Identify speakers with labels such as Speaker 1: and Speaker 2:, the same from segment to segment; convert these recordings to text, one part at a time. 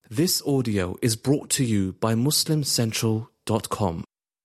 Speaker 1: This audio is brought to you by MuslimCentral.com.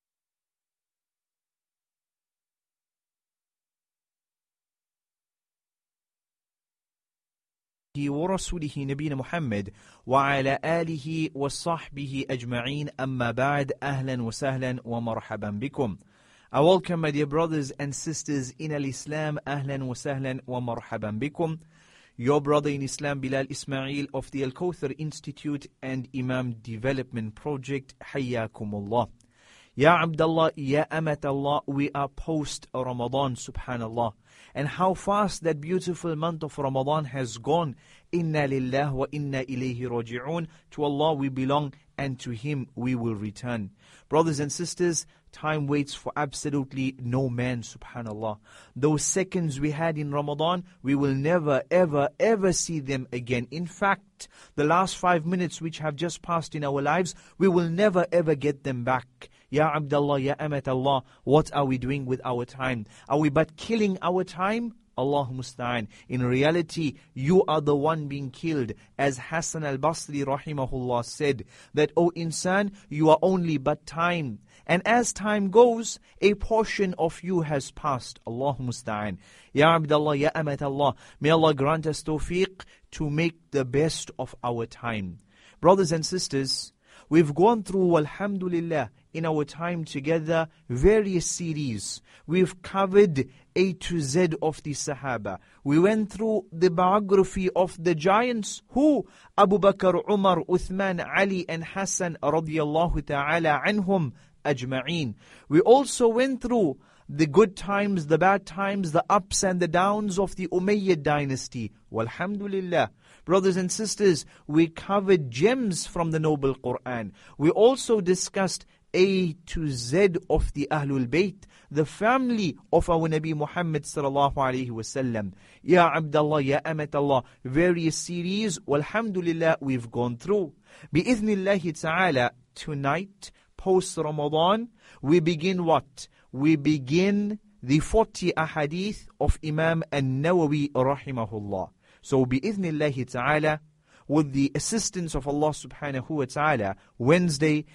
Speaker 2: ورسوله نبينا محمد وعلى آله وصحبه أجمعين أما بعد أهلا وسهلا ومرحبا بكم. I welcome my dear brothers and sisters in Al-Islam. أهلا وسهلا ومرحبا بكم. Your brother in Islam, Bilal Ismail of the Al-Kawthar Institute and Imam Development Project. Hayyakumullah. Ya Abdullah, Ya Amatallah, we are post-Ramadan, subhanallah. And how fast that beautiful month of Ramadan has gone. Inna lillah wa inna ilayhi raji'un. To Allah we belong and to Him we will return. Brothers and sisters, time waits for absolutely no man, subhanallah. Those seconds we had in Ramadan, we will never, ever, ever see them again. In fact, the last 5 minutes which have just passed in our lives, we will never, ever get them back. Ya Abdullah, Ya Amatallah, what are we doing with our time? Are we but killing our time? Allah musta'an. In reality, you are the one being killed. As Hassan al-Basri rahimahullah said, that, O insan, you are only but time. And as time goes, a portion of you has passed. Allah musta'an. Ya Abdullah, Ya Amatallah, may Allah grant us tawfiq to make the best of our time. Brothers and sisters, we've gone through, alhamdulillah, in our time together, various series. We've covered A to Z of the Sahaba. We went through the biography of the giants. Who? Abu Bakr, Umar, Uthman, Ali and Hassan radiyallahu ta'ala anhum ajma'een. We also went through the good times, the bad times, the ups and the downs of the Umayyad dynasty. Walhamdulillah. Brothers and sisters, we covered gems from the Noble Quran. We also discussed A to Z of the Ahlul Bayt, the family of our Nabi Muhammad sallallahu alayhi wasallam. Ya Abdullah, Ya Amatallah, various series, walhamdulillah, we've gone through. Bi'ithnillahi ta'ala, tonight, post-Ramadan, we begin what? We begin the 40 ahadith of Imam An-Nawawi rahimahullah. So bi'ithnillahi ta'ala, with the assistance of Allah subhanahu wa ta'ala, Wednesday,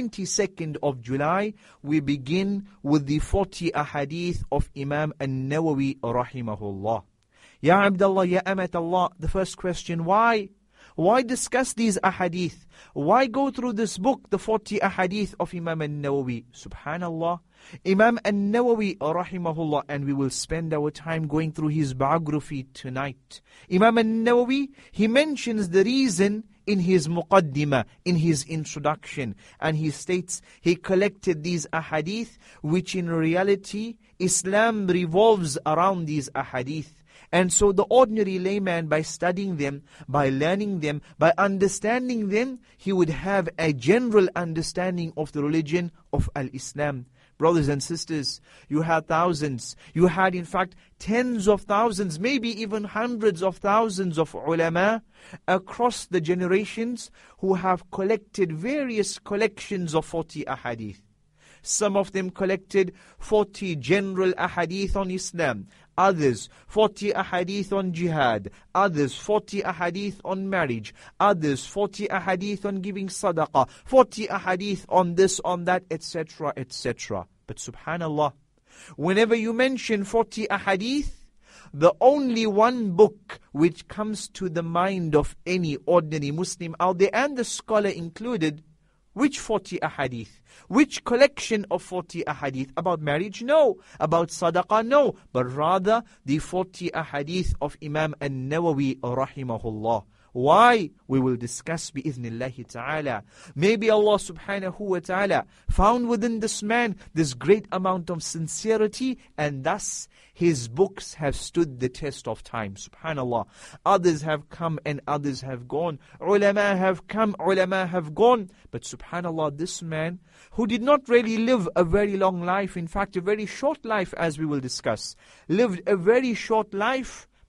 Speaker 2: 22nd of July, we begin with the 40 ahadith of Imam An-Nawawi rahimahullah. Ya Abdullah, Ya Amatallah, the first question, why? Why discuss these ahadith? Why go through this book, the 40 ahadith of Imam An-Nawawi? Subhanallah. Imam An-Nawawi rahimahullah, and we will spend our time going through his biography tonight. Imam An-Nawawi, he mentions the reason in his muqaddimah, in his introduction, and he states he collected these ahadith, which in reality Islam revolves around these ahadith. And so the ordinary layman, by studying them, by learning them, by understanding them, he would have a general understanding of the religion of Al-Islam. Brothers and sisters, you had thousands, you had in fact tens of thousands, maybe even hundreds of thousands of ulama across the generations who have collected various collections of 40 ahadith. Some of them collected 40 general ahadith on Islam, others 40 ahadith on jihad, others 40 ahadith on marriage, others 40 ahadith on giving sadaqah, 40 ahadith on this, on that, etc., etc. But subhanallah, whenever you mention 40 ahadith, the only one book which comes to the mind of any ordinary Muslim out there, and the scholar included, which 40 ahadith? Which collection of 40 ahadith? About marriage? No. About sadaqah? No. But rather the 40 ahadith of Imam An-Nawawi rahimahullah. Why? We will discuss bi'ithnillahi ta'ala. Maybe Allah subhanahu wa ta'ala found within this man this great amount of sincerity, and thus his books have stood the test of time. Subhanallah. Others have come and others have gone. Ulama have come, ulama have gone. But subhanallah, this man who did not really live a very long life, in fact a very short life as we will discuss, lived a very short life,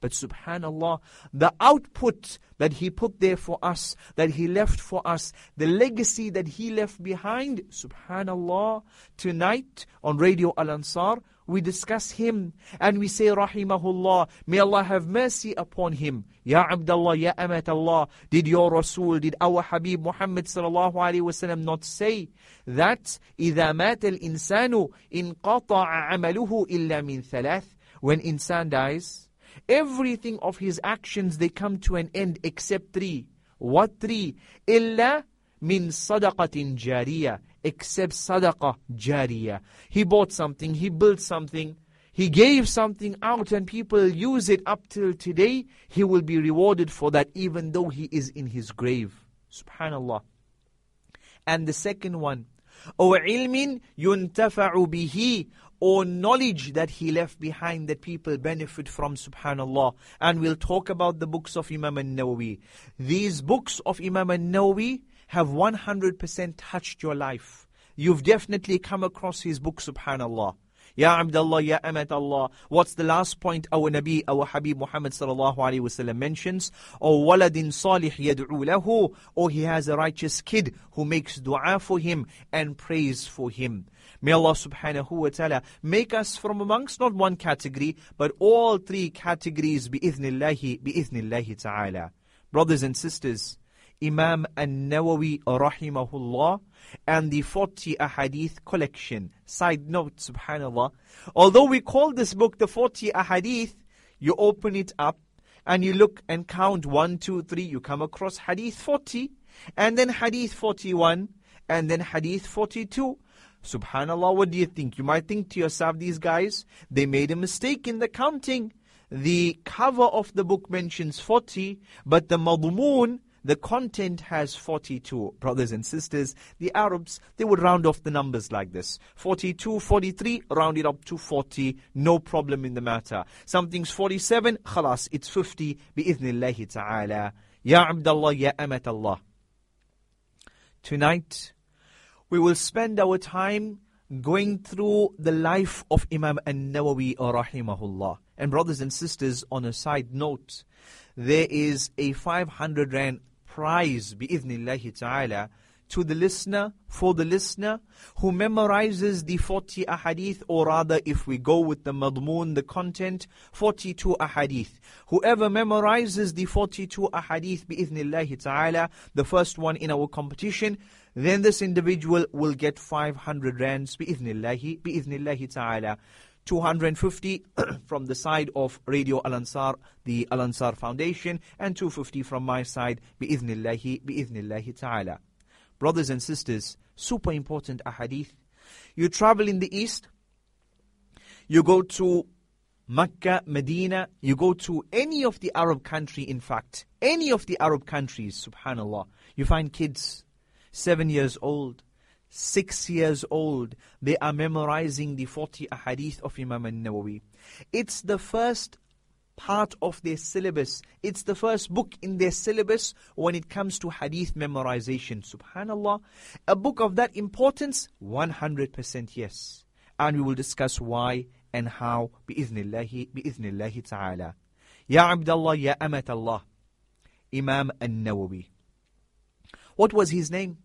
Speaker 2: But subhanallah, the output that he put there for us, that he left for us, the legacy that he left behind, subhanallah, tonight on Radio Al-Ansar, we discuss him and we say, Rahimahullah, may Allah have mercy upon him. Ya Abdullah, Ya Amat Allah, did your Rasul, did our Habib Muhammad sallallahu alayhi wa sallam not say that إِذَا مَاتَ الْإِنسَانُ إِنْقَطَعَ عَمَلُهُ إِلَّا مِنْ ثَلَاثٍ? When insan dies, everything of his actions, they come to an end except three. What three? إِلَّا مِنْ صَدَقَةٍ جَارِيَةٍ. Except sadaqah jariyah. He bought something, he built something, he gave something out and people use it up till today. He will be rewarded for that even though he is in his grave. Subhanallah. And the second one, أو علم ينتفع به, or knowledge that he left behind that people benefit from, subhanallah. And we'll talk about the books of Imam al-Nawawi. These books of Imam al-Nawawi have 100% touched your life. You've definitely come across his book, subhanallah. Ya Abdullah, Ya Amat Allah. What's the last point our Nabi, our Habib Muhammad sallallahu alayhi wa sallam mentions? Or waladin salih yad'u lahu, or he has a righteous kid who makes dua for him and prays for him. May Allah subhanahu wa ta'ala make us from amongst not one category, but all three categories bi-idhnillahi ta'ala. Brothers and sisters, Imam An-Nawawi rahimahullah and the 40 ahadith collection. Side note, subhanallah, although we call this book the 40 ahadith, you open it up and you look and count 1, 2, 3, you come across hadith 40, and then hadith 41, and then hadith 42. Subhanallah, what do you think? You might think to yourself, these guys, they made a mistake in the counting. The cover of the book mentions 40, but the madmoon, the content, has 42. Brothers and sisters, the Arabs, they would round off the numbers like this. 42, 43, round it up to 40, no problem in the matter. Something's 47, khalas, it's 50, bi-idhnillahi ta'ala. Ya Abdullah, Ya Amat Allah. Tonight, we will spend our time going through the life of Imam An-Nawawi rahimahullah. And brothers and sisters, on a side note, there is a 500 rand prize, bi-idhnillahi ta'ala, to the listener, for the listener who memorizes the 40 ahadith, or rather, if we go with the madmoon, the content, 42 ahadith. Whoever memorizes the 42 ahadith, bi-idhnillahi ta'ala, the first one in our competition, then this individual will get 500 rands, bi-idhnillahi ta'ala. 250 from the side of Radio Al-Ansar, the Al-Ansar Foundation, and 250 from my side, bi-idhnillahi ta'ala. Brothers and sisters, super important ahadith. You travel in the east, you go to Mecca, Medina, you go to any of the Arab country, in fact, any of the Arab countries, subhanallah, you find kids, 7 years old, 6 years old, they are memorizing the 40 ahadith of Imam An-Nawawi. It's the first part of their syllabus. It's the first book in their syllabus when it comes to hadith memorization. Subhanallah, a book of that importance, 100% yes. And we will discuss why and how, bi-idhnillahi ta'ala. Ya Abdullah, Ya Amat Allah. Imam An-Nawawi. What was his name?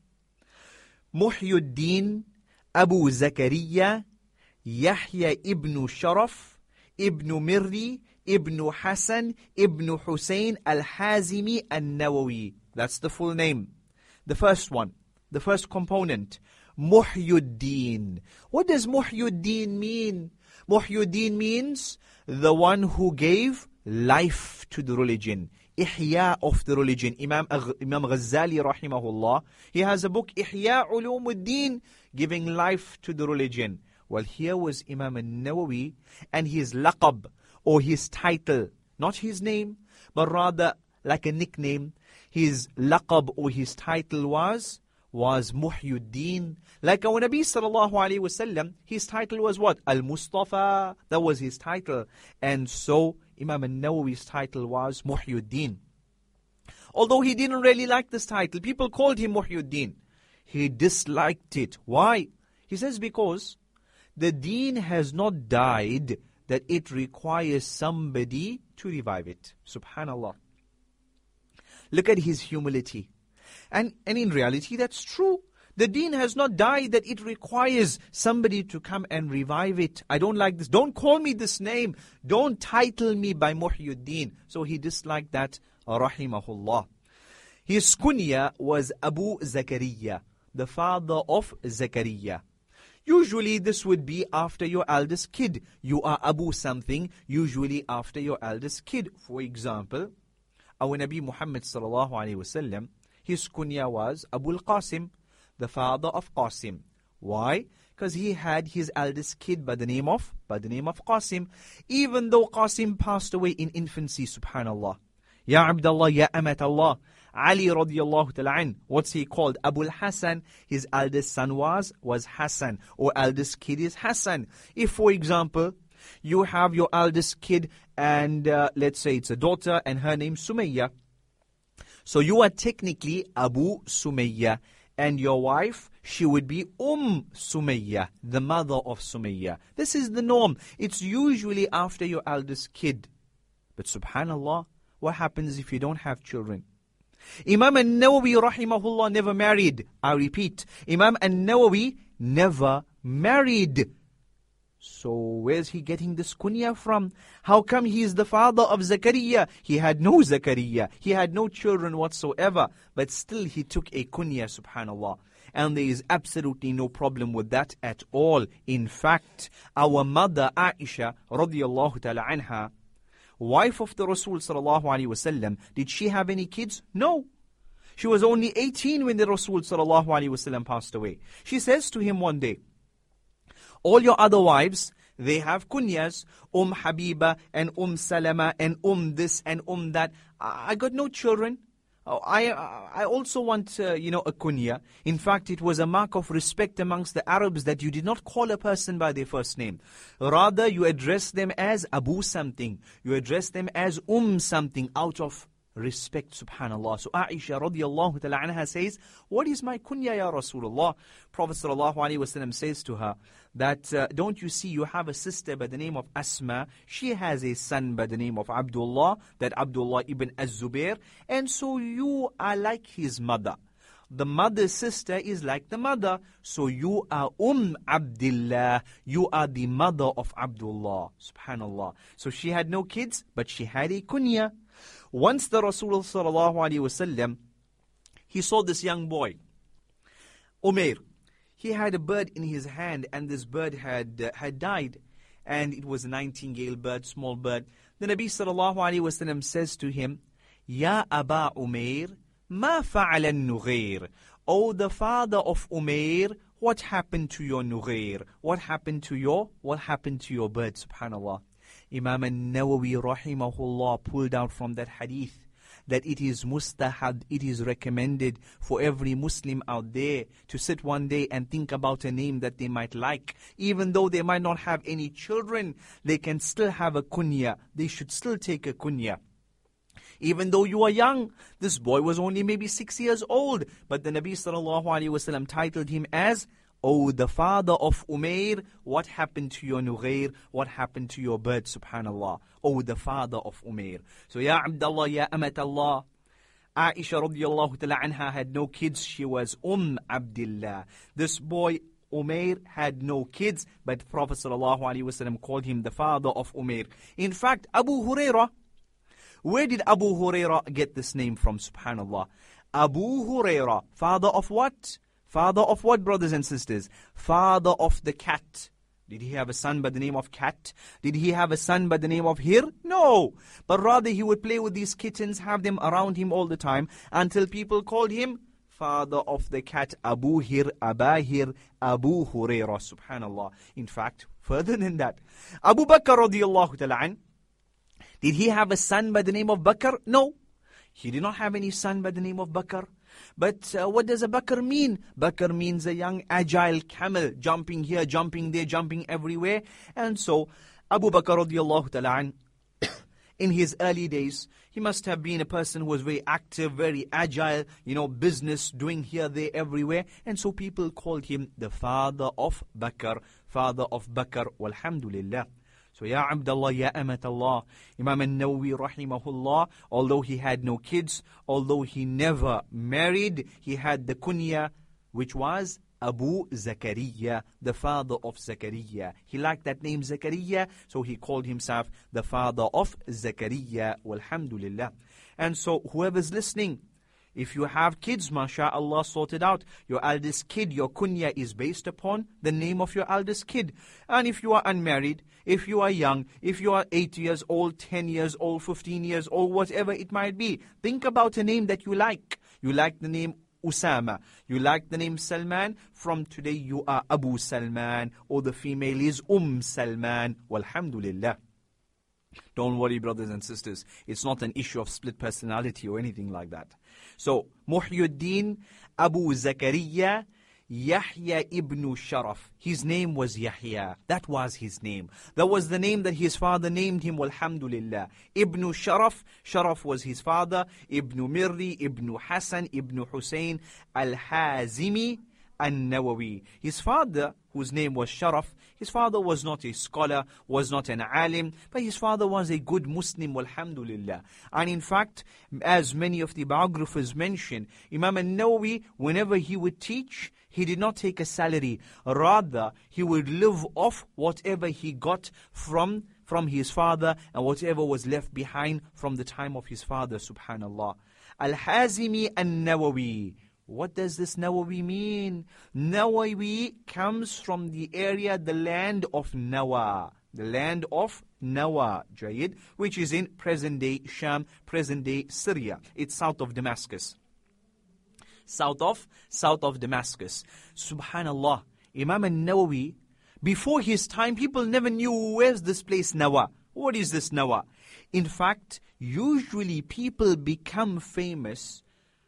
Speaker 2: Muhyiddin Abu Zakaria Yahya ibn Sharaf ibn Mirri ibn Hassan ibn Hussein al-Hazimi al-Nawawi. That's the full name. The first one, the first component, Muhyiddin. What does Muhyiddin mean? Muhyiddin means the one who gave life to the religion. Ihya of the religion. Imam Ghazali rahimahullah, he has a book, Ihya Ulumuddin, giving life to the religion. Well, here was Imam An-Nawawi, and his laqab, or his title, not his name, but rather like a nickname. His laqab or his title was Muhyiddin. Like our Nabi sallallahu alayhi wasallam, his title was what? Al-Mustafa. That was his title. And so Imam An-Nawawi's title was Muhyiddin. Although he didn't really like this title, people called him Muhyiddin. He disliked it. Why? He says because the deen has not died. that it requires somebody to revive it. Subhanallah. Look at his humility. And in reality, that's true. The deen has not died that it requires somebody to come and revive it. I don't like this. Don't call me this name. Don't title me by Muhyiddin. So he disliked that, rahimahullah. His kunya was Abu Zakaria, the father of Zakaria. Usually this would be after your eldest kid. You are Abu something, usually after your eldest kid. For example, our Nabi Muhammad sallallahu alaihi wasallam, his kunya was Abu al-Qasim, the father of Qasim. Why? Because he had his eldest kid by the name of Qasim. Even though Qasim passed away in infancy, subhanallah. Ya Abdullah, Ya Amat Allah. Ali radiyallahu ta'ala an, what's he called? Abu al-Hasan. His eldest son was Hassan, or eldest kid is Hassan. If, for example, you have your eldest kid and let's say it's a daughter and her name Sumayya. So you are technically Abu Sumayya. And your wife, she would be Sumayya, the mother of Sumayya. This is the norm. It's usually after your eldest kid. But subhanallah, what happens if you don't have children? Imam al-Nawawi rahimahullah never married. I repeat, Imam al-Nawawi never married. So where's he getting this kunya from? How come he is the father of Zakaria? He had no Zakaria. He had no children whatsoever. But still he took a kunya, subhanallah. And there is absolutely no problem with that at all. In fact, our mother Aisha radiyallahu ta'ala anha, wife of the Rasul sallallahu alaihi wasallam, did she have any kids? No. She was only 18 when the Rasul sallallahu alaihi wasallam passed away. She says to him one day, all your other wives, they have kunyas, Habiba and Salama and this and that. I got no children. I also want, a kunya. In fact, it was a mark of respect amongst the Arabs that you did not call a person by their first name. Rather, you address them as Abu something. You address them as something out of respect, subhanallah. So Aisha radiyallahu ta'ala anha says, what is my kunya ya Rasulullah? Prophet sallallahu alaihi wasallam says to her that, don't you see you have a sister by the name of Asma, she has a son by the name of Abdullah, that Abdullah ibn Az-Zubair, and so you are like his mother. The mother's sister is like the mother, so you are Abdullah, you are the mother of Abdullah, subhanallah. So she had no kids, but she had a kunya. Once the Rasulullah sallallahu alaihi wasallam, he saw this young boy, Umair. He had a bird in his hand, and this bird had died, and it was a nightingale bird, small bird. The Nabi sallallahu alaihi wasallam says to him, Ya Aba Umair, ma fa'ala an-Nughair? Oh, the father of Umair, what happened to your Nughair? What happened to your bird? Subhanallah. Imam al-Nawawi rahimahullah pulled out from that hadith that it is mustahab, it is recommended for every Muslim out there to sit one day and think about a name that they might like. Even though they might not have any children, they can still have a kunya. They should still take a kunya. Even though you are young, this boy was only maybe 6 years old, but the Nabi sallallahu alaihi wasallam titled him as, oh, the father of Umair, what happened to your Nughair? What happened to your bird? Subhanallah. Oh, the father of Umair. So, Ya Abdullah, Ya Amat Allah. Aisha radiyallahu ta'ala anha had no kids. She was Abdullah. This boy, Umair, had no kids, but Prophet sallallahu alaihi wasallam called him the father of Umair. In fact, Abu Hurairah, where did Abu Hurairah get this name from? Subhanallah. Abu Hurairah, father of what? Father of what, brothers and sisters? Father of the cat. Did he have a son by the name of Cat? Did he have a son by the name of Hir? No. But rather he would play with these kittens, have them around him all the time, until people called him father of the cat, Abu Hir, Aba Hir, Abu Hurairah, subhanallah. In fact, further than that, Abu Bakr radiyallahu ta'ala an, did he have a son by the name of Bakr? No. He did not have any son by the name of Bakr. But what does a Bakr mean? Bakr means a young, agile camel, jumping here, jumping there, jumping everywhere. And so, Abu Bakr radiyallahu ta'ala an, in his early days, he must have been a person who was very active, very agile, business, doing here, there, everywhere. And so people called him the father of Bakr, walhamdulillah. So, Ya Abdullah, Ya Amatallah, Imam al-Nawawi rahimahullah, although he had no kids, although he never married, he had the kunya, which was Abu Zakaria, the father of Zakaria. He liked that name Zakaria, so he called himself the father of Zakaria. Walhamdulillah. And so whoever's listening, if you have kids, mashallah, sort it out. Your eldest kid, your kunya is based upon the name of your eldest kid. And if you are unmarried, if you are young, if you are 8 years old, 10 years old, 15 years old, whatever it might be, think about a name that you like. You like the name Usama. You like the name Salman. From today you are Abu Salman, or the female is Salman. Walhamdulillah. Don't worry, brothers and sisters. It's not an issue of split personality or anything like that. So, Muhyiddin Abu Zakaria Yahya ibn Sharaf. His name was Yahya. That was his name. That was the name that his father named him, walhamdulillah. Ibn Sharaf. Sharaf was his father. Ibn Mirri, Ibn Hassan, Ibn Hussein, Al-Hazimi, An-Nawawi. His father, whose name was Sharaf, his father was not a scholar, was not an alim, but his father was a good Muslim, walhamdulillah. And in fact, as many of the biographers mention, Imam al-Nawawi, whenever he would teach, he did not take a salary. Rather, he would live off whatever he got from his father and whatever was left behind from the time of his father, subhanallah. Al-Hazimi An-Nawawi. What does this Nawawi mean? Nawawi comes from the area, the land of Nawa. The land of Nawa, Jayid, which is in present-day Sham, present-day Syria. It's south of Damascus. South of Damascus. Subhanallah. Imam al-Nawawi, before his time, people never knew where's this place Nawa. What is this Nawa? In fact, usually people become famous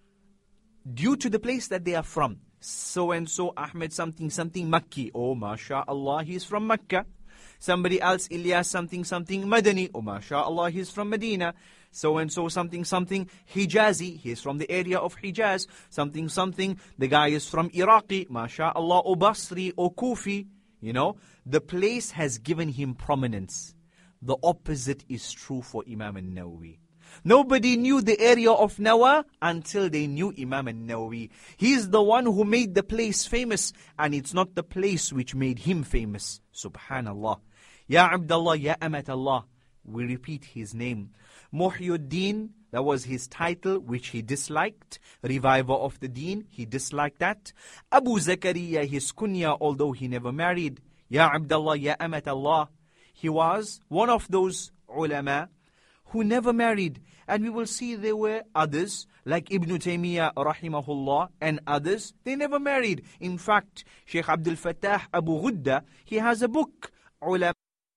Speaker 2: due to the place that they are from. So-and-so Ahmed something Makki. Oh, mashallah, he's from Makkah. Somebody else, Ilyas something Madani. Oh, mashallah, he's from Medina. So-and-so something Hijazi. He's from the area of Hijaz. Something, the guy is from Iraqi. Mashallah, or Basri, or Kufi. You know, the place has given him prominence. The opposite is true for Imam al-Nawawi. Nobody knew the area of Nawa until they knew Imam al-Nawawi. He's the one who made the place famous, and it's not the place which made him famous. Subhanallah. Ya Abdullah, Ya Amatallah. We repeat his name. Muhyiddin, that was his title, which he disliked. Reviver of the Deen, he disliked that. Abu Zakaria, his kunya, although he never married. Ya Abdullah, Ya Amatallah. He was one of those ulama who never married. And we will see there were others, like Ibn Taymiyyah rahimahullah, and others, they never married. In fact, Sheikh Abdul Fattah Abu Ghudda, he has a book, Ulama.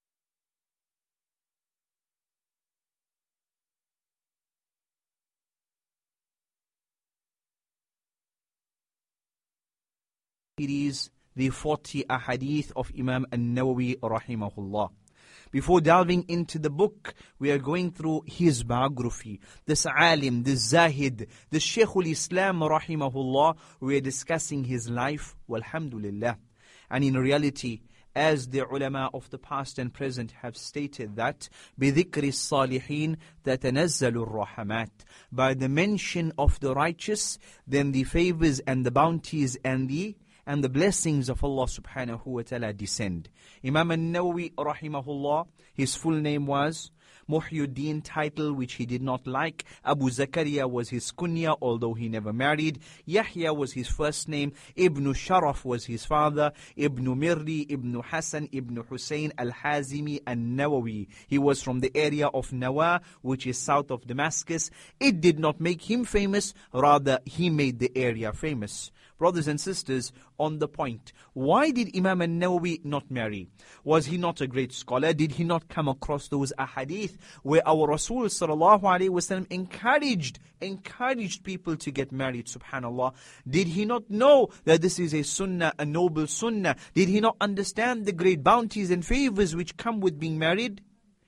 Speaker 2: It is the 40 ahadith of Imam al-Nawawi rahimahullah. Before delving into the book, we are going through his biography. This alim, this zahid, this Shaykhul Islam rahimahullah, we are discussing his life, walhamdulillah. And in reality, as the ulama of the past and present have stated that, بِذِكْرِ الصَّالِحِينَ تَتَنَزَّلُ الرَّحَمَاتِ. By the mention of the righteous, then the favors and the bounties and the blessings of Allah subhanahu wa ta'ala descend. Imam al-Nawawi rahimahullah, his full name was Muhyiddin, title which he did not like. Abu Zakaria was his kunya, although he never married. Yahya was his first name. Ibn Sharaf was his father. Ibn Mirri, Ibn Hassan, Ibn Hussein, Al-Hazimi, An-Nawawi. He was from the area of Nawa, which is south of Damascus. It did not make him famous, rather he made the area famous. Brothers and sisters, on the point, why did Imam al-Nawawi not marry? Was he not a great scholar? Did he not come across those ahadith where our Rasul sallallahu alaihi wasallam encouraged people to get married, subhanallah? Did he not know that this is a sunnah, a noble sunnah? Did he not understand the great bounties and favors which come with being married?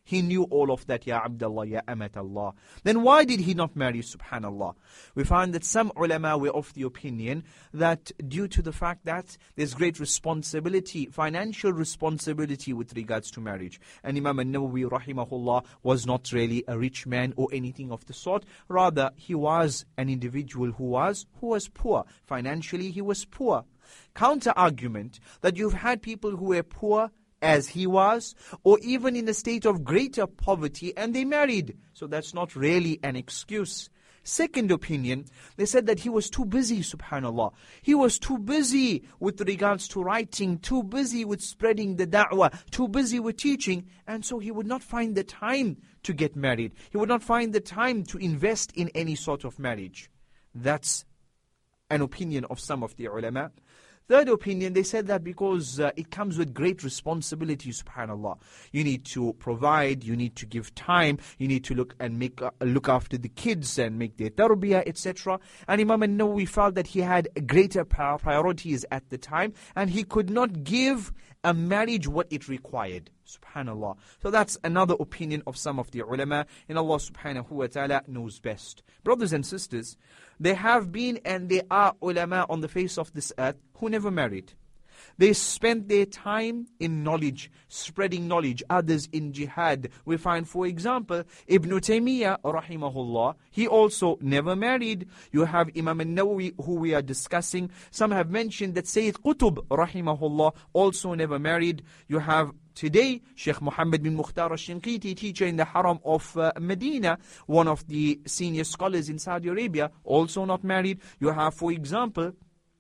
Speaker 2: He knew all of that, Ya Abdullah, Ya Amat Allah. Then why did he not marry, subhanallah? We find that some ulama were of the opinion that due to the fact that there's great responsibility, financial responsibility with regards to marriage. And Imam al-Nawawi, rahimahullah, was not really a rich man or anything of the sort. Rather, he was an individual who was poor. Financially, he was poor. Counter-argument that you've had people who were poor as he was, or even in a state of greater poverty, and they married. So that's not really an excuse. Second opinion, they said that he was too busy, subhanallah. He was too busy with regards to writing, too busy with spreading the da'wah, too busy with teaching, and so he would not find the time to get married. He would not find the time to invest in any sort of marriage. That's an opinion of some of the ulama. Third opinion, they said that because it comes with great responsibility, subhanallah. You need to provide, you need to give time, you need to look after the kids and make their tarbiyah, etc. And Imam al-Nawawi felt that he had greater priorities at the time, and he could not give a marriage what it required. Subhanallah. So that's another opinion of some of the ulama, and Allah subhanahu wa ta'ala knows best. Brothers and sisters, there have been and there are ulama on the face of this earth who never married. They spent their time in knowledge, spreading knowledge, others in jihad. We find, for example, Ibn Taymiyyah, rahimahullah, he also never married. You have Imam al-Nawawi, who we are discussing. Some have mentioned that Sayyid Qutb, rahimahullah, also never married. You have today Sheikh Muhammad bin Mukhtar al-Shinqiti, teacher in the Haram of Medina, one of the senior scholars in Saudi Arabia, also not married. You have, for example,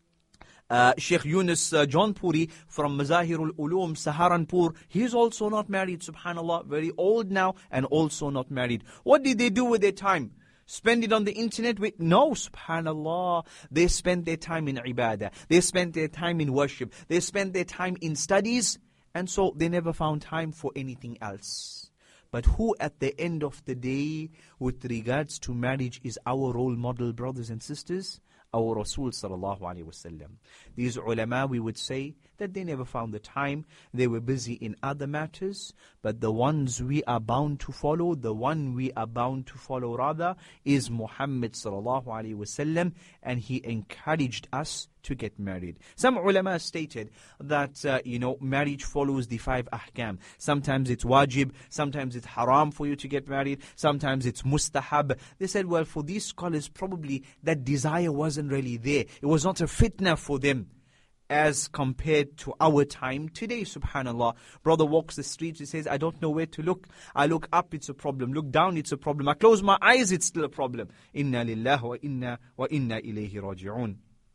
Speaker 2: Sheikh Yunus Jaunpuri from Mazahirul Ulum, Saharanpur. He's also not married, subhanallah, very old now and also not married. What did they do with their time? Spend it on the internet? No, subhanallah. They spent their time in ibadah. They spent their time in worship. They spent their time in studies. And so they never found time for anything else. But who at the end of the day, with regards to marriage, is our role model, brothers and sisters? Our Rasul sallallahu alaihi wasallam. These ulama, we would say that they never found the time. They were busy in other matters. But the ones we are bound to follow, the one we are bound to follow rather, is Muhammad sallallahu alaihi wasallam, and he encouraged us to get married. Some ulama stated that, marriage follows the 5 ahkam. Sometimes it's wajib, sometimes it's haram for you to get married, sometimes it's mustahab. They said, well, for these scholars, probably that desire wasn't really there. It was not a fitna for them as compared to our time today, subhanallah. Brother walks the streets, he says, I don't know where to look. I look up, it's a problem. Look down, it's a problem. I close my eyes, it's still a problem. Inna lillahi wa inna ilayhi raji'un.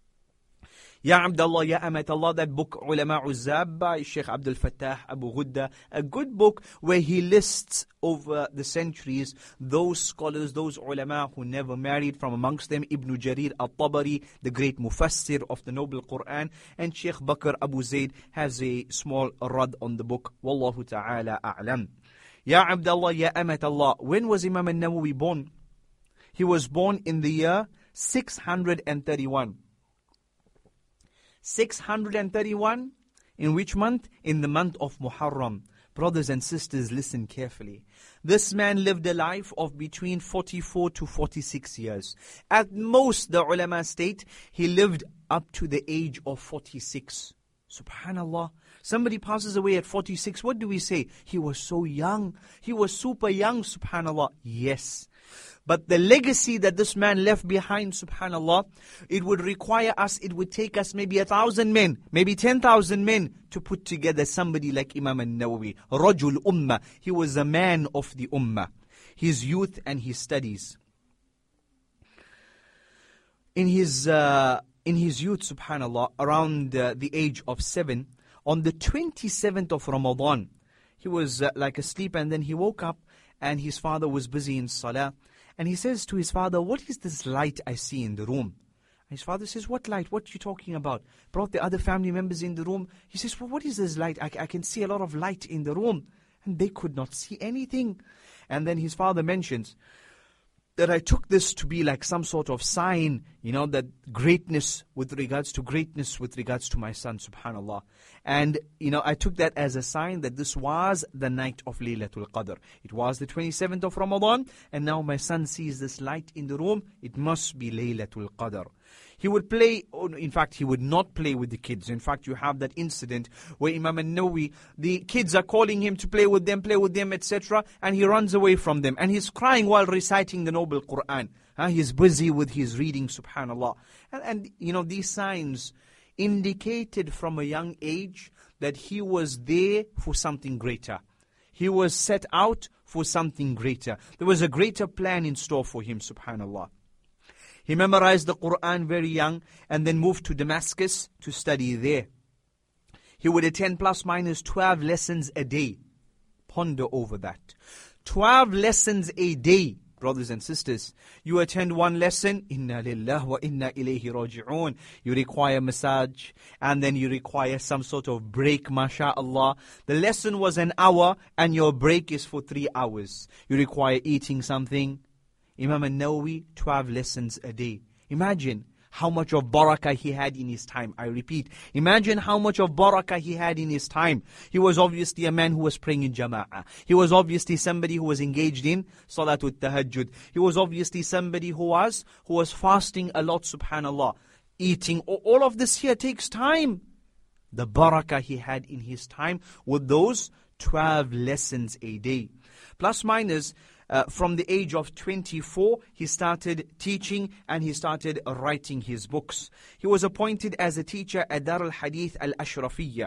Speaker 2: Ya Abdullah, Ya Amat Allah, that book Ulama'u Zab by Sheikh Abdul Fattah Abu Ghudda, a good book where he lists over the centuries those scholars, those ulama who never married. From amongst them Ibn Jarir al-Tabari, the great mufassir of the Noble Quran, and Sheikh Bakr Abu Zayd has a small rad on the book. Wallahu ta'ala a'lam. Ya Abdullah, Ya Amat Allah, when was Imam al-Nawawi born? He was born in the year 631. 631, in which month? In the month of Muharram. Brothers and sisters, listen carefully. This man lived a life of between 44 to 46 years. At most, the ulama state, he lived up to the age of 46. Subhanallah. Somebody passes away at 46, what do we say? He was so young. He was super young, subhanallah. Yes. But the legacy that this man left behind, subhanallah, it would require us, it would take us maybe 1,000 men, maybe 10,000 men to put together somebody like Imam al-Nawawi. Rajul Ummah. He was a man of the Ummah. His youth and his studies. In his youth, subhanallah, around the age of 7, on the 27th of Ramadan, he was like asleep, and then he woke up and his father was busy in salah. And he says to his father, what is this light I see in the room? And his father says, what light? What are you talking about? Brought the other family members in the room. He says, well, what is this light? I can see a lot of light in the room. And they could not see anything. And then his father mentions that I took this to be like some sort of sign, that greatness with regards to my son, subhanallah. And, I took that as a sign that this was the night of Laylatul Qadr. It was the 27th of Ramadan, and now my son sees this light in the room. It must be Laylatul Qadr. He would play, in fact, he would not play with the kids. In fact, you have that incident where Imam al-Nawawi, the kids are calling him to play with them, etc. And he runs away from them. And he's crying while reciting the noble Quran. He's busy with his reading, subhanallah. And these signs indicated from a young age that he was there for something greater. He was set out for something greater. There was a greater plan in store for him, subhanallah. He memorized the Quran very young and then moved to Damascus to study there. He would attend plus minus 12 lessons a day. Ponder over that. 12 lessons a day, brothers and sisters. You attend one lesson, inna lillah wa inna ilayhi raji'un. You require massage and then you require some sort of break, masha'Allah. The lesson was an hour and your break is for 3 hours. You require eating something. Imam al-Nawawi, 12 lessons a day. Imagine how much of barakah he had in his time. I repeat, imagine how much of barakah he had in his time. He was obviously a man who was praying in jama'ah. He was obviously somebody who was engaged in salatul tahajjud. He was obviously somebody who was fasting a lot, subhanallah. Eating, all of this here takes time. The barakah he had in his time with those 12 lessons a day. Plus minus, from the age of 24, he started teaching and he started writing his books. He was appointed as a teacher at Dar al-Hadith al-Ashrafiyya.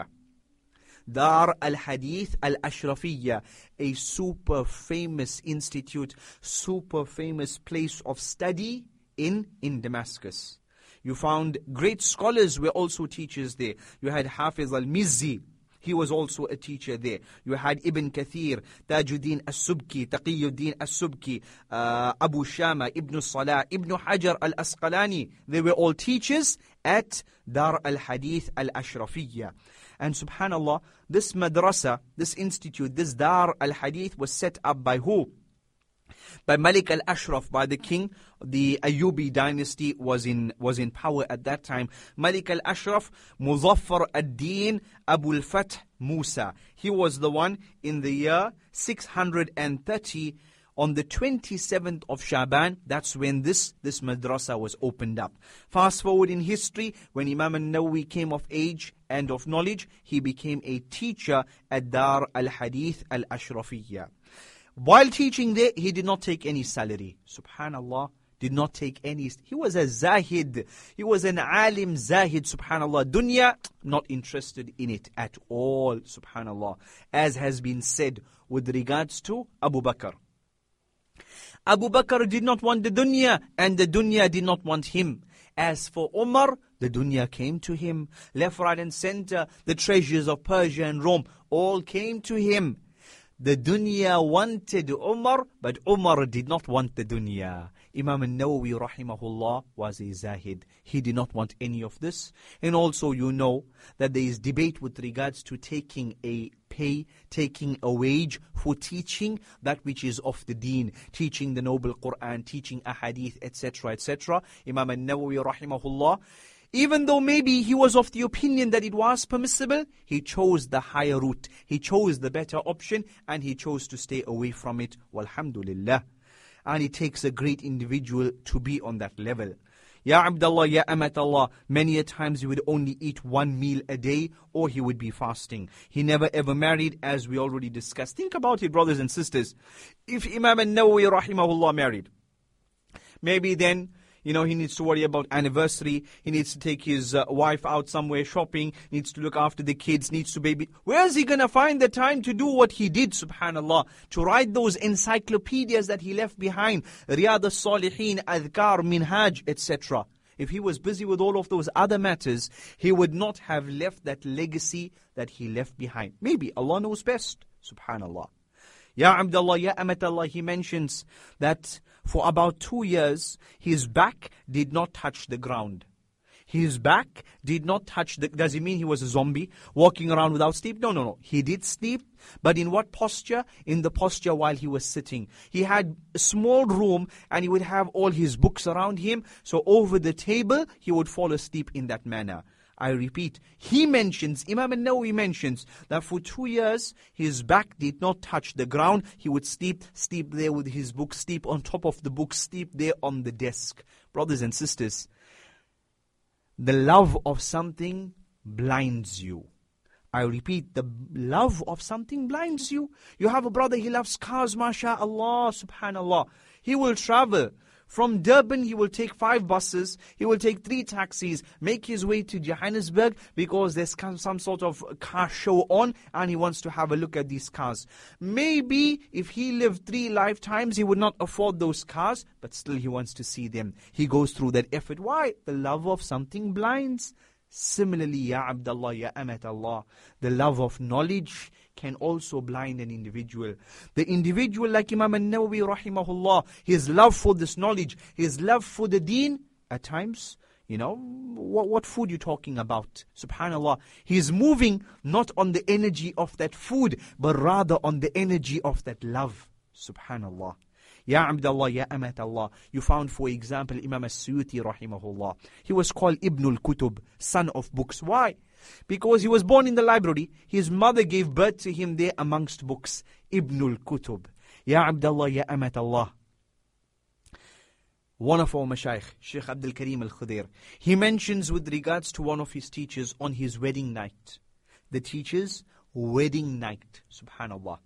Speaker 2: Dar al-Hadith al-Ashrafiyya, a super famous institute, super famous place of study in Damascus. You found great scholars were also teachers there. You had Hafiz al-Mizzi. He was also a teacher there. You had Ibn Kathir, Tajuddin al-Subki, Taqiyuddin al-Subki, Abu Shama, Ibn Salah, Ibn Hajar al-Asqalani. They were all teachers at Dar al-Hadith al-Ashrafiyya. And subhanallah, this madrasa, this institute, this Dar al-Hadith was set up by who? By Malik al-Ashraf, by the king. The Ayyubi dynasty was in power at that time. Malik al-Ashraf, Muzaffar ad-Din Abu al-Fath Musa. He was the one in the year 630, on the 27th of Shaban. That's when this madrasa was opened up. Fast forward in history, when Imam al-Nawawi came of age and of knowledge, he became a teacher at Dar al-Hadith al-Ashrafiyya. While teaching there, he did not take any salary. Subhanallah, did not take any. He was a zahid. He was an alim zahid, subhanallah. Dunya, not interested in it at all, subhanallah. As has been said with regards to Abu Bakr. Abu Bakr did not want the dunya, and the dunya did not want him. As for Umar, the dunya came to him. Left, right and center, the treasures of Persia and Rome all came to him. The dunya wanted Umar, but Umar did not want the dunya. Imam al-Nawawi rahimahullah was a zahid. He did not want any of this. And also you know that there is debate with regards to taking a pay, taking a wage for teaching that which is of the deen, teaching the noble Quran, teaching ahadith, etc., etc. Imam al-Nawawi rahimahullah, even though maybe he was of the opinion that it was permissible, he chose the higher route. He chose the better option and he chose to stay away from it. Walhamdulillah. And it takes a great individual to be on that level. Ya Abdullah, Ya Amatallah, many a times he would only eat one meal a day or he would be fasting. He never ever married, as we already discussed. Think about it, brothers and sisters. If Imam al-Nawawi rahimahullah married, maybe then he needs to worry about anniversary. He needs to take his wife out somewhere shopping. Needs to look after the kids. Needs to baby. Where is he going to find the time to do what he did, subhanallah? To write those encyclopedias that he left behind. Riyadh al-Salihin, Adhkar, Minhaj, etc. If he was busy with all of those other matters, he would not have left that legacy that he left behind. Maybe Allah knows best, subhanallah. Ya Abdullah, Ya Amatallah, he mentions that for about 2 years, his back did not touch the ground. His back did not touch the... Does it mean he was a zombie walking around without sleep? No, no, no. He did sleep, but in what posture? In the posture while he was sitting. He had a small room and he would have all his books around him. So over the table, he would fall asleep in that manner. I repeat, he mentions, Imam al-Nawawi mentions, that for 2 years, his back did not touch the ground. He would sleep there with his book, sleep on top of the book, sleep there on the desk. Brothers and sisters, the love of something blinds you. I repeat, the love of something blinds you. You have a brother, he loves cars, mashallah, subhanallah. He will travel. From Durban, he will take 5 buses, he will take 3 taxis, make his way to Johannesburg because there's some sort of car show on and he wants to have a look at these cars. Maybe if he lived 3 lifetimes, he would not afford those cars, but still he wants to see them. He goes through that effort. Why? The love of something blinds. Similarly, Ya Abdullah, Ya Amat Allah, the love of knowledge can also blind an individual. The individual like Imam al-Nawawi rahimahullah, his love for this knowledge, his love for the deen, at times, what food you talking about? Subhanallah. He's moving not on the energy of that food, but rather on the energy of that love. Subhanallah. Ya Abdullah, Ya Amat Allah. You found, for example, Imam al-Suyuti rahimahullah. He was called Ibn al-Kutub, son of books. Why? Because he was born in the library. His mother gave birth to him there amongst books. Ibn al-Kutub. Ya Abdullah, Ya Amat Allah. One of our mashayikh, Sheikh Abdul Karim al-Khudair, he mentions with regards to one of his teachers on his wedding night. The teacher's wedding night. Subhanallah.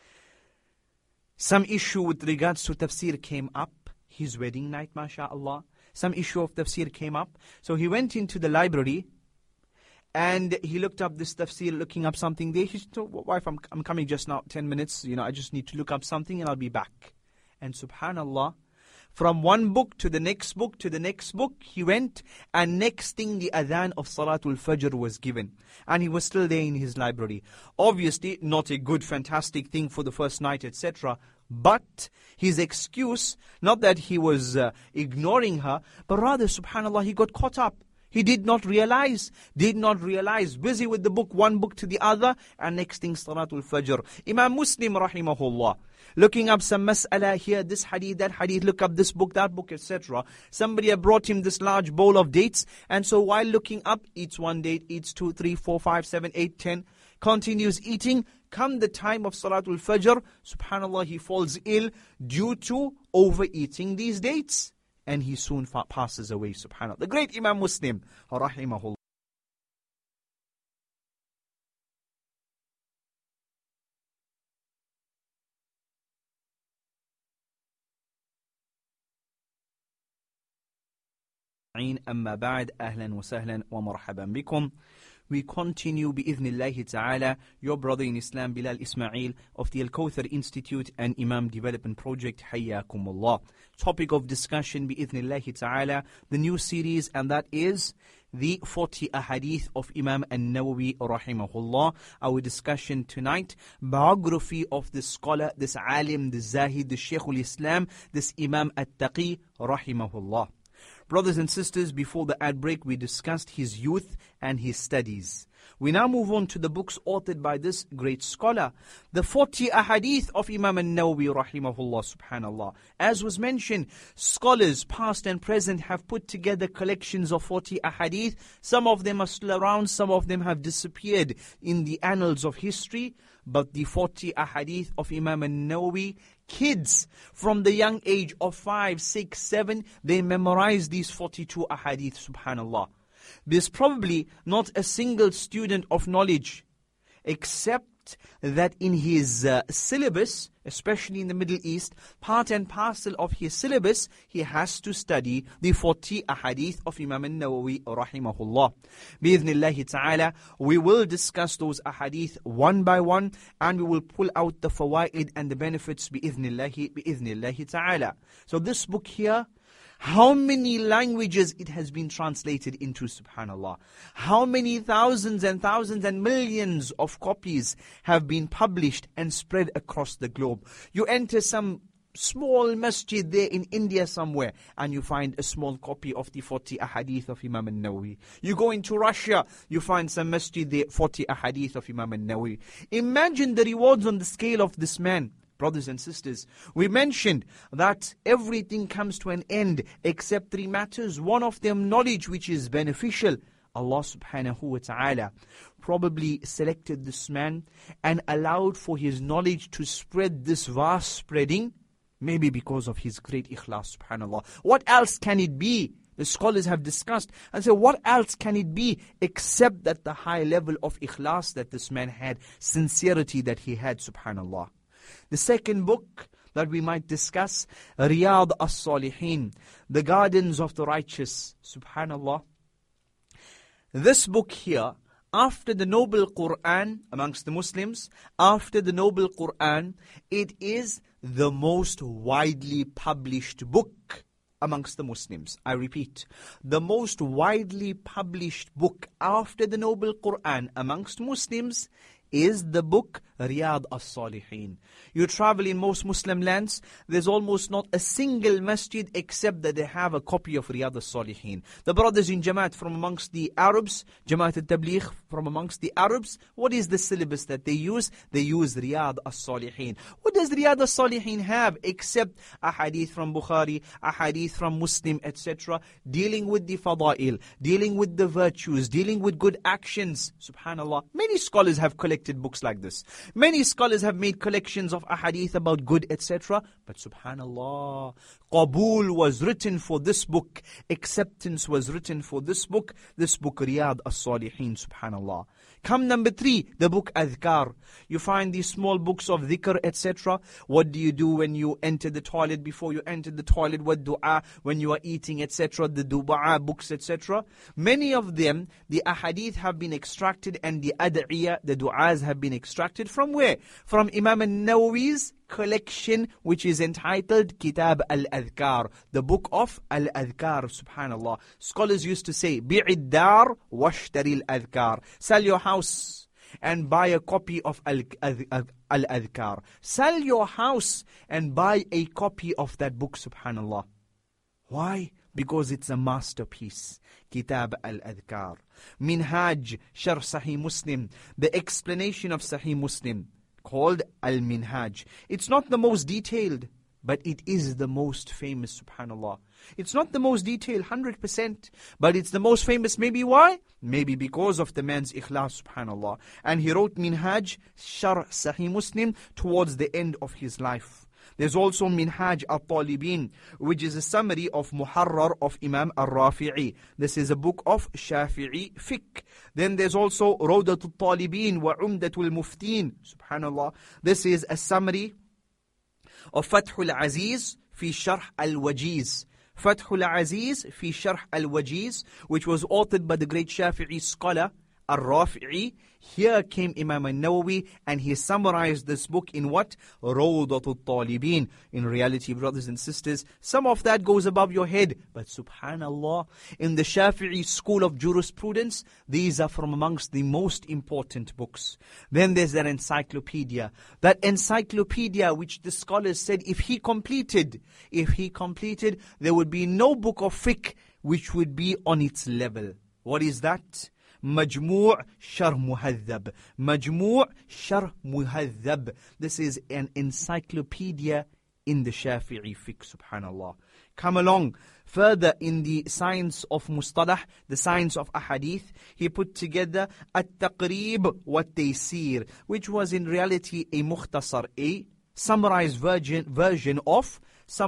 Speaker 2: Some issue with regards to tafsir came up. His wedding night, mashallah. Some issue of tafsir came up. So he went into the library and he looked up this tafsir, looking up something there. He told, wife, I'm coming just now, 10 minutes. I just need to look up something and I'll be back. And subhanallah, from one book to the next book to the next book, he went, and next thing the adhan of Salatul Fajr was given. And he was still there in his library. Obviously, not a good, fantastic thing for the first night, etc. But his excuse, not that he was ignoring her, but rather, subhanallah, he got caught up. He did not realize, busy with the book, one book to the other, and next thing Salatul Fajr. Imam Muslim rahimahullah, looking up some mas'ala here, this hadith, that hadith, look up this book, that book, etc. Somebody had brought him this large bowl of dates, and so while looking up, eats 1 date, eats 2, 3, 4, 5, 7, 8, 10, continues eating. Come the time of Salatul Fajr, subhanallah, he falls ill due to overeating these dates. And he soon passes away, subhanAllah. The great Imam Muslim, rahimahullah. أما بعد أهلا وسهلا ومرحبا بكم. We continue bi'idhnillahi ta'ala, your brother in Islam, Bilal Ismail of the Al-Kawthar Institute and Imam Development Project, Hayyakumullah. Topic of discussion bi'idhnillahi ta'ala, the new series, and that is the 40 ahadith of Imam al-Nawawi rahimahullah. Our discussion tonight, biography of this scholar, this alim, this zahid, this Shaykh al-Islam, this Imam al-Taqi rahimahullah. Brothers and sisters, before the ad break, we discussed his youth and his studies. We now move on to the books authored by this great scholar. The 40 ahadith of Imam al-Nawawi rahimahullah, subhanallah. As was mentioned, scholars past and present have put together collections of 40 ahadith. Some of them are still around, some of them have disappeared in the annals of history. But the 40 ahadith of Imam al-Nawawi, kids from the young age of 5, 6, 7, they memorize these 42 ahadith, subhanallah. There's probably not a single student of knowledge, except that in his syllabus, especially in the Middle East, part and parcel of his syllabus, he has to study the 40 ahadith of Imam al-Nawawi rahimahullah. Bi-idhnillahi ta'ala, we will discuss those ahadith one by one, and we will pull out the fawaid and the benefits bi-idhnillahi ta'ala. So this book here, how many languages it has been translated into, subhanallah. How many thousands and thousands and millions of copies have been published and spread across the globe. You enter some small masjid there in India somewhere, and you find a small copy of the 40 ahadith of Imam al-Nawawi. You go into Russia, you find some masjid there, 40 ahadith of Imam al-Nawawi. Imagine the rewards on the scale of this man. Brothers and sisters, we mentioned that everything comes to an end except three matters. One of them, knowledge, which is beneficial. Allah subhanahu wa ta'ala probably selected this man and allowed for his knowledge to spread this vast spreading, maybe because of his great ikhlas, subhanallah. What else can it be? The scholars have discussed and said, what else can it be except that the high level of ikhlas that this man had, sincerity that he had, subhanallah. The second book that we might discuss, Riyadh as-Salihin, the gardens of the righteous, subhanallah. This book here, after the Noble Quran amongst the Muslims, after the Noble Quran, it is the most widely published book amongst the Muslims. I repeat, the most widely published book after the Noble Quran amongst Muslims is the book Riyadh as-Salihin. You travel in most Muslim lands, there's almost not a single masjid except that they have a copy of Riyadh as-Salihin. The brothers in Jamaat from amongst the Arabs, Jamaat al-Tabligh from amongst the Arabs, what is the syllabus that they use? They use Riyadh as-Salihin. What does Riyadh as-Salihin have except a hadith from Bukhari, a hadith from Muslim, etc., dealing with the fada'il, dealing with the virtues, dealing with good actions, subhanallah. Many scholars have collected books like this. Many scholars have made collections of ahadith about good, etc. But subhanallah, Qabul was written for this book. Acceptance was written for this book Riyadh as-Salihin, subhanallah. Come number 3, the book Adhkar. You find these small books of dhikr, etc. What do you do when you enter the toilet? Before you enter the toilet, what dua? When you are eating, etc. The dua books, etc. Many of them, the ahadith have been extracted and the ad'iyah, the du'as have been extracted from where? From Imam al-Nawawi's collection, which is entitled Kitab al-Adhkar, the book of al-Adhkar, subhanallah. Scholars used to say, bi'id dar washtari al-Adhkar. Sell your house and buy a copy of al-Adhkar. Sell your house and buy a copy of that book, subhanallah. Why? Because it's a masterpiece. Kitab al-Adhkar. Minhaj Sharh Sahih Muslim, the explanation of Sahih Muslim, called Al-Minhaj. It's not the most detailed, but it is the most famous, subhanallah. It's not the most detailed, 100%, but it's the most famous. Maybe why? Maybe because of the man's ikhlas, subhanallah. And he wrote Minhaj Sharh Sahih Muslim towards the end of his life. There's also Minhaj al-Talibin, which is a summary of Muharrar of Imam al-Rafi'i. This is a book of Shafi'i fiqh. Then there's also Rawdat al-Talibin wa Umdat al-Muftin. Subhanallah. This is a summary of Fath al-Aziz fi Sharh al-Wajiz. Fath al-Aziz fi Sharh al-Wajiz, which was authored by the great Shafi'i scholar Al-Rafi'i. Here came Imam al-Nawawi and he summarized this book in what? Rawdatul Talibin. In reality, brothers and sisters, some of that goes above your head. But subhanallah, in the Shafi'i school of jurisprudence, these are from amongst the most important books. Then there's that encyclopedia. That encyclopedia which the scholars said if he completed, there would be no book of fiqh which would be on its level. What is that? Majmu' Sharh Muhadhab. Majmu' Sharh Muhadhab. This is an encyclopedia in the Shafi'i fiqh, subhanallah. Come along further in the science of Mustalah, the science of Ahadith, he put together At-Taqrib wa Taysir, which was in reality a mukhtasar, a summarized version of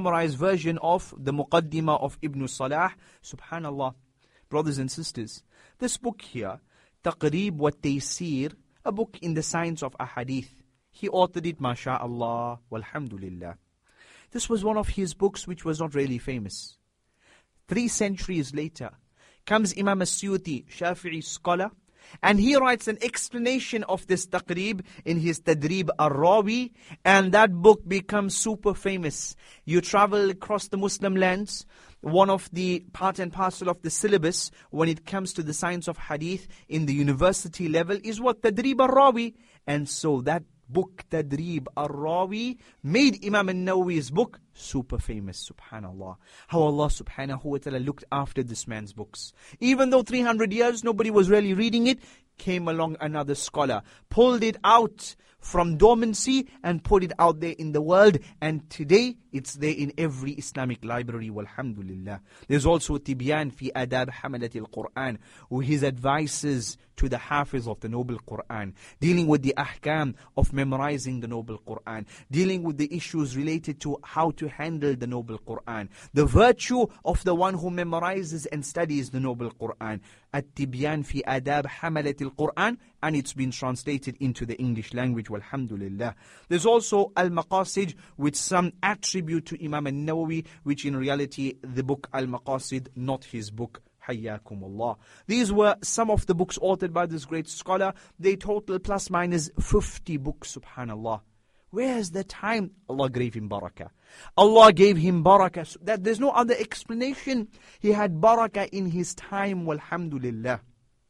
Speaker 2: the Muqaddimah of Ibn Salah, subhanallah. Brothers and sisters, this book here, Taqrib wa Taysir, a book in the science of Ahadith, he authored it, masha'Allah, walhamdulillah. This was one of his books which was not really famous. 3 centuries later, comes Imam as-Suyuti, Shafi'i scholar, and he writes an explanation of this Taqrib in his Tadrib al-Rawi, and that book becomes super famous. You travel across the Muslim lands, one of the part and parcel of the syllabus when it comes to the science of Hadith in the university level is what? Tadrib al-Rawi. And so that book Tadrib al-Rawi made Imam al-Nawawi's book super famous. Subhanallah. How Allah subhanahu wa ta'ala looked after this man's books. Even though 300 years nobody was really reading it, came along another scholar, pulled it out from dormancy and put it out there in the world, and today it's there in every Islamic library, walhamdulillah. There's also Tibyan fi Adab Hamalat al-Quran, with his advices to the Hafiz of the Noble Quran, dealing with the ahkam of memorizing the Noble Quran, dealing with the issues related to how to handle the Noble Quran, the virtue of the one who memorizes and studies the Noble Quran. At-Tibyan fi Adab Hamalat al-Quran, and it's been translated into the English language, walhamdulillah. There's also Al-Maqasid, with some attribute to Imam al-Nawawi, which in reality the book Al-Maqasid, not his book. Hayyakumullah. These were some of the books authored by this great scholar. They total plus minus 50 books, subhanallah. Where's the time? Allah gave him barakah. Allah gave him barakah. That there's no other explanation. He had barakah in his time, walhamdulillah.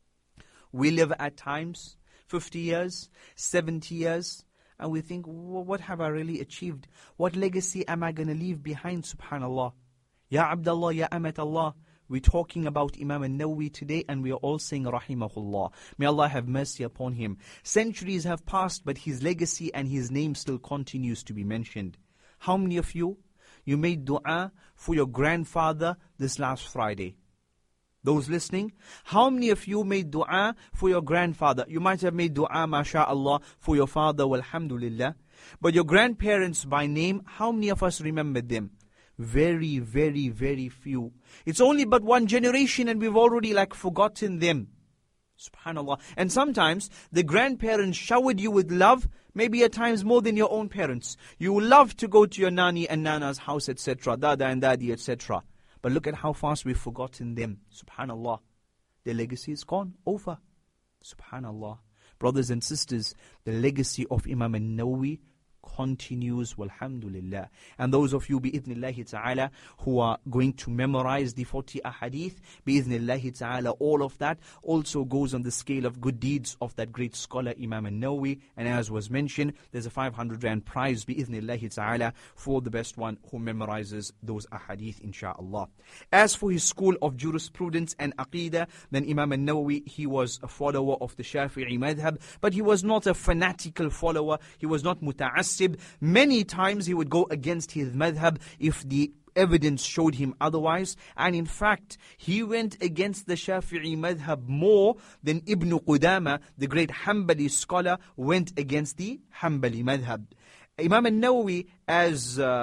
Speaker 2: We live at times 50 years, 70 years, and we think, what have I really achieved? What legacy am I going to leave behind, subhanallah? Ya Abdullah, Ya Amat Allah. We're talking about Imam al-Nawawi today, and we are all saying rahimahullah. May Allah have mercy upon him. Centuries have passed, but his legacy and his name still continues to be mentioned. How many of you made dua for your grandfather this last Friday? Those listening, how many of you made dua for your grandfather? You might have made dua, mashallah, for your father, walhamdulillah. But your grandparents by name, how many of us remembered them? Very, very, very few. It's only but one generation and we've already forgotten them. Subhanallah. And sometimes the grandparents showered you with love, maybe at times more than your own parents. You love to go to your nani and nana's house, etc., dada and dadi, etc. But look at how fast we've forgotten them. Subhanallah. Their legacy is gone, over. Subhanallah. Brothers and sisters, the legacy of Imam al-Nawawi continues, walhamdulillah. And those of you, bi'idhnillahi ta'ala, who are going to memorize the 40 ahadith, bi'idhnillahi ta'ala, all of that also goes on the scale of good deeds of that great scholar, Imam al-Nawawi. And as was mentioned, there's a 500 rand prize, bi'idhnillahi ta'ala, for the best one who memorizes those ahadith, insha'Allah. As for his school of jurisprudence and aqidah, then Imam al-Nawawi, he was a follower of the Shafi'i madhab, but he was not a fanatical follower. He was not muta'assib. Many times he would go against his madhab if the evidence showed him otherwise. And in fact, he went against the Shafi'i madhab more than Ibn Qudama, the great Hanbali scholar, went against the Hanbali madhab. Imam al-Nawawi, as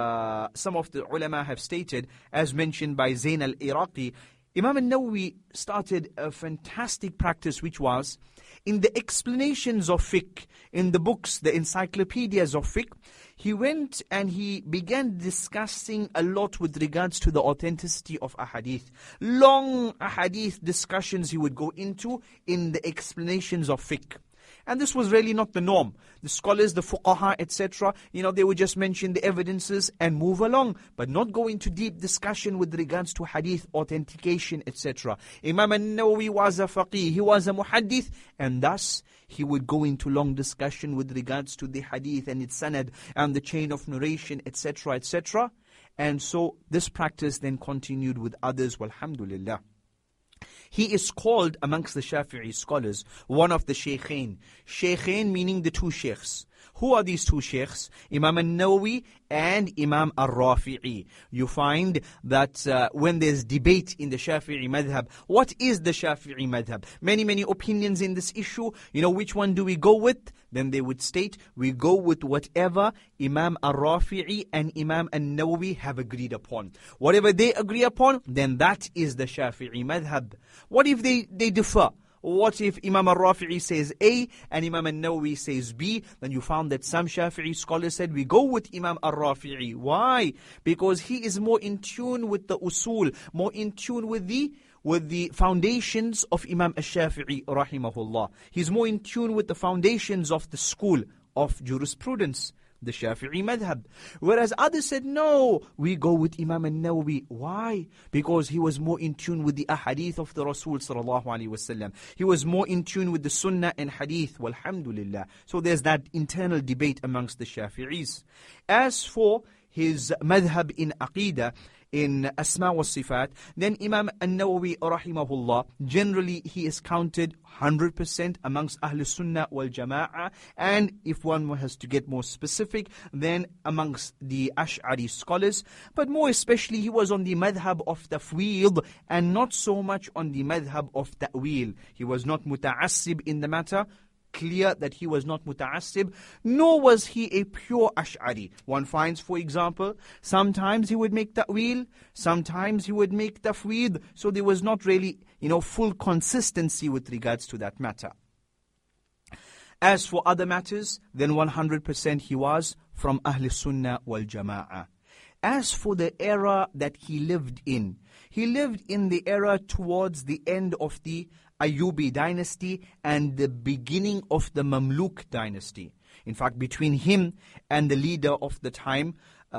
Speaker 2: some of the ulama have stated, as mentioned by Zayn al-Iraqi, Imam al-Nawawi started a fantastic practice, which was in the explanations of fiqh, in the books, the encyclopedias of fiqh, he went and he began discussing a lot with regards to the authenticity of ahadith. Long ahadith discussions he would go into in the explanations of fiqh. And this was really not the norm. The scholars, the fuqaha, etc., they would just mention the evidences and move along, but not go into deep discussion with regards to hadith authentication, etc. Imam al-Nawawi was a faqih, he was a muhaddith, and thus he would go into long discussion with regards to the hadith and its sanad and the chain of narration, etc., etc. And so this practice then continued with others, walhamdulillah. He is called amongst the Shafi'i scholars one of the Shaykhain. Shaykhain meaning the two sheikhs. Who are these two sheikhs? Imam al-Nawawi and Imam al-Rafi'i. You find that when there's debate in the Shafi'i madhab, what is the Shafi'i madhab? Many opinions in this issue. Which one do we go with? Then they would state, we go with whatever Imam al-Rafi'i and Imam al-Nawawi have agreed upon. Whatever they agree upon, then that is the Shafi'i madhab. What if they differ? What if Imam al-Rafi'i says A and Imam al-Nawawi says B? Then you found that some Shafi'i scholars said we go with Imam al-Rafi'i. Why? Because he is more in tune with the usul, more in tune with the foundations of Imam al-Shafi'i rahimahullah. He's more in tune with the foundations of the school of jurisprudence. the Shafi'i madhab. Whereas others said, no, we go with Imam al-Nawawi. Why? Because he was more in tune with the ahadith of the Rasul sallallahu alaihi wasallam. He was more in tune with the sunnah and hadith. Walhamdulillah. So there's that internal debate amongst the Shafi'is. As for his madhab in Aqidah, in Asma wa Sifat, then Imam al-Nawawi rahimahullah, generally he is counted 100% amongst Ahl Sunnah wal Jama'ah, and if one has to get more specific, then amongst the Ash'ari scholars, but more especially he was on the madhab of tafweed and not so much on the madhab of ta'wil. He was not muta'assib in the matter. Clear that he was not muta'assib, nor was he a pure Ash'ari. One finds, for example, sometimes he would make ta'wil, sometimes he would make tafweed, so there was not really, full consistency with regards to that matter. As for other matters, then 100% he was from Ahl Sunnah wal Jama'ah. As for the era that he lived in the era towards the end of the Ayyubi dynasty and the beginning of the Mamluk dynasty. In fact, between him and the leader of the time,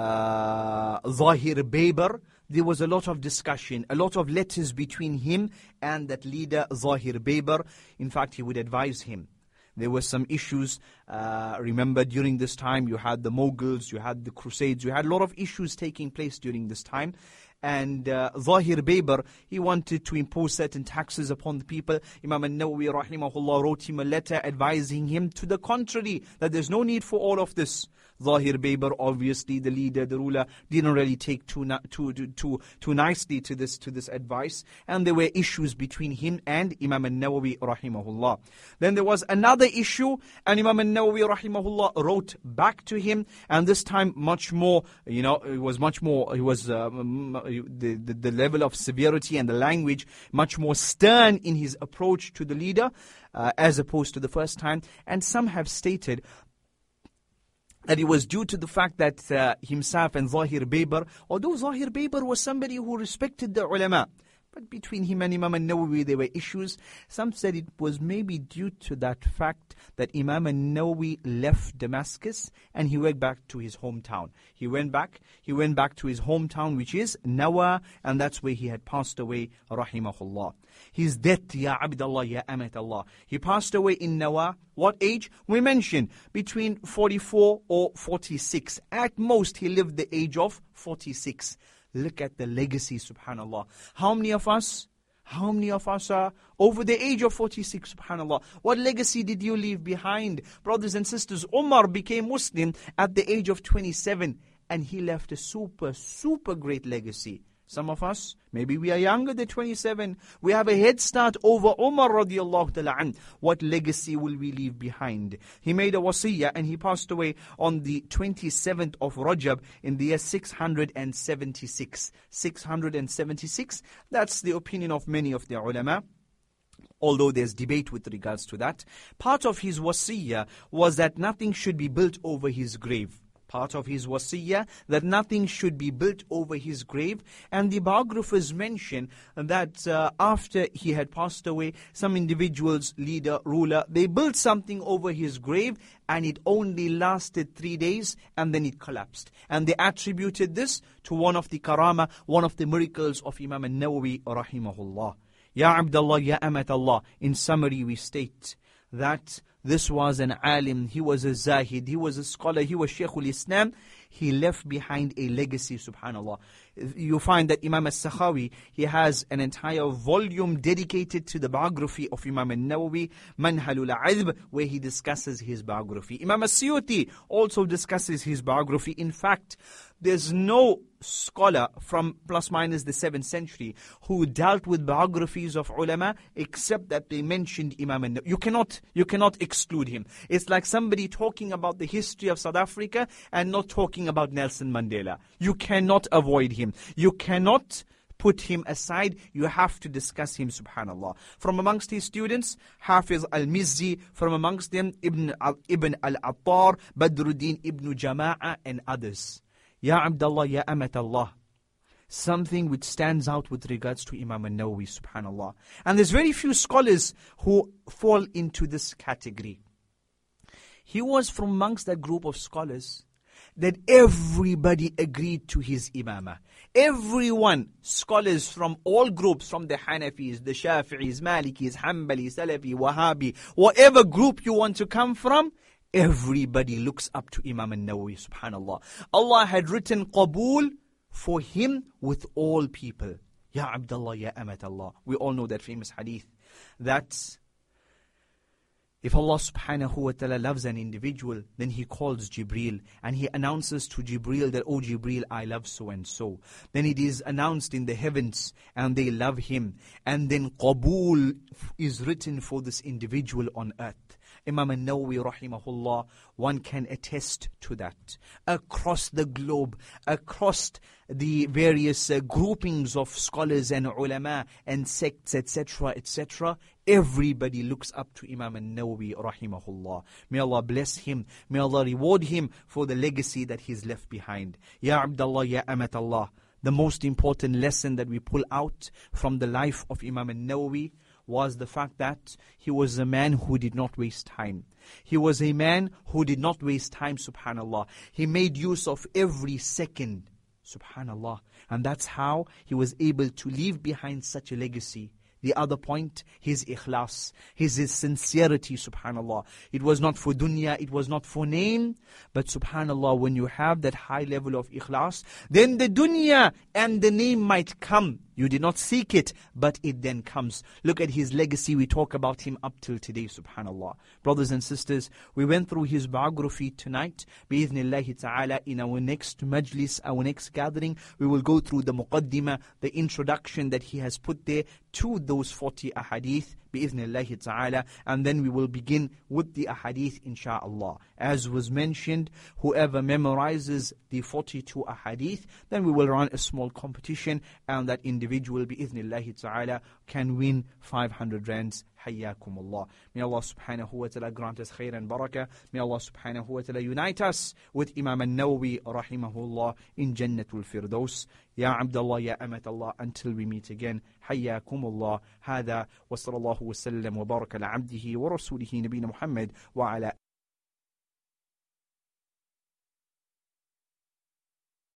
Speaker 2: Zahir Baybar, there was a lot of discussion, a lot of letters between him and that leader, Zahir Baybar. In fact, he would advise him. There were some issues. Remember, during this time, you had the Mughals, you had the Crusades, you had a lot of issues taking place during this time. And Zahir Baybar, he wanted to impose certain taxes upon the people. Imam al-Nawawi rahimahullah wrote him a letter advising him to the contrary, that there's no need for all of this. Zahir Baybar, obviously the leader, the ruler, didn't really take too nicely to this advice, and there were issues between him and Imam al-Nawawi rahimahullah. Then there was another issue, and Imam al-Nawawi rahimahullah wrote back to him, and this time much more, the level of severity and the language much more stern in his approach to the leader, as opposed to the first time. And some have stated that it was due to the fact that himself and Zahir Baybar, although Zahir Baybar was somebody who respected the ulama, but between him and Imam al-Nawawi there were issues. Some said it was maybe due to that fact that Imam al-Nawawi left Damascus and he went back to his hometown. He went back to his hometown, which is Nawa, and that's where he had passed away, rahimahullah. His death, ya Abdullah, ya Amatallah. He passed away in Nawa. What age? We mentioned between 44 or 46. At most, he lived the age of 46. Look at the legacy, subhanallah. How many of us are over the age of 46, subhanallah? What legacy did you leave behind? Brothers and sisters, Umar became Muslim at the age of 27, and he left a super great legacy. Some of us, maybe we are younger than 27. We have a head start over Umar radiallahu ta'ala an. What legacy will we leave behind? He made a wasiyah and he passed away on the 27th of Rajab in the year 676. 676, that's the opinion of many of the ulama, although there's debate with regards to that. Part of his wasiyah was that nothing should be built over his grave. Part of his wasiyah, that nothing should be built over his grave. And the biographers mention that after he had passed away, some individuals, leader, ruler, they built something over his grave, and it only lasted 3 days, and then it collapsed. And they attributed this to one of the karama, one of the miracles of Imam al-Nawawi rahimahullah. Ya Abdullah, ya Amatallah. In summary, we state that this was an alim, he was a zahid, he was a scholar, he was Shaykhul Islam. He left behind a legacy, subhanallah. You find that Imam al-Sakhawi, he has an entire volume dedicated to the biography of Imam al-Nawawi, Manhalul Adb, where he discusses his biography. Imam al-Suyuti also discusses his biography. In fact, there's no scholar from plus minus the 7th century who dealt with biographies of ulama except that they mentioned Imam al-Nawawi. You cannot exclude him. It's like somebody talking about the history of South Africa and not talking about Nelson Mandela. You cannot avoid him. You cannot put him aside. You have to discuss him, subhanallah. From amongst his students, Hafiz al-Mizzi, from amongst them Ibn al-Attar, Badruddin ibn Jama'a, and others. Ya Abdullah, ya Amatallah. Something which stands out with regards to Imam al-Nawawi, subhanallah. And there's very few scholars who fall into this category. He was from amongst that group of scholars that everybody agreed to his imamah. Everyone, scholars from all groups, from the Hanafis, the Shafi'is, Malikis, Hanbali, Salafi, Wahhabi, whatever group you want to come from, everybody looks up to Imam al-Nawawi, subhanallah. Allah had written Qabool for him with all people. Ya Abdullah, Ya Amat Allah. We all know that famous hadith that if Allah subhanahu wa ta'ala loves an individual, then He calls Jibreel and He announces to Jibreel that, oh Jibreel, I love so and so. Then it is announced in the heavens and they love him. And then Qabool is written for this individual on earth. Imam al-Nawawi rahimahullah, one can attest to that. Across the globe, across the various groupings of scholars and ulama and sects, etc., etc., everybody looks up to Imam al-Nawawi rahimahullah. May Allah bless him. May Allah reward him for the legacy that he's left behind. Ya Abdullah, Ya Amat Allah. The most important lesson that we pull out from the life of Imam al-Nawawi was the fact that he was a man who did not waste time. He was a man who did not waste time, subhanallah. He made use of every second, subhanallah. And that's how he was able to leave behind such a legacy. The other point, his ikhlas, his sincerity, subhanallah. It was not for dunya, it was not for name, but subhanallah, when you have that high level of ikhlas, then the dunya and the name might come. You did not seek it, but it then comes. Look at his legacy. We talk about him up till today, subhanallah. Brothers and sisters, we went through his biography tonight. Bi-idhnillahi ta'ala, in our next majlis, our next gathering, we will go through the muqaddimah, the introduction that he has put there to those 40 ahadith. Bi-idhnillahi ta'ala, and then we will begin with the ahadith, insha'Allah. As was mentioned, whoever memorizes the 42 ahadith, then we will run a small competition, and that individual, bi-idhnillahi ta'ala, can win 500 rands. Hayyakum Allah. May Allah subhanahu wa ta'ala grant us khair and barakah. May Allah subhanahu wa ta'ala unite us with Imam al-Nawawi rahimahullah in Jannatul Firdaus. Ya Abdullah, Ya Amat Allah, until we meet again. Hayyakum Allah. Hada wa sallallahu wa sallam wa baraka ala abdihi wa rasulihi nabina Muhammad wa ala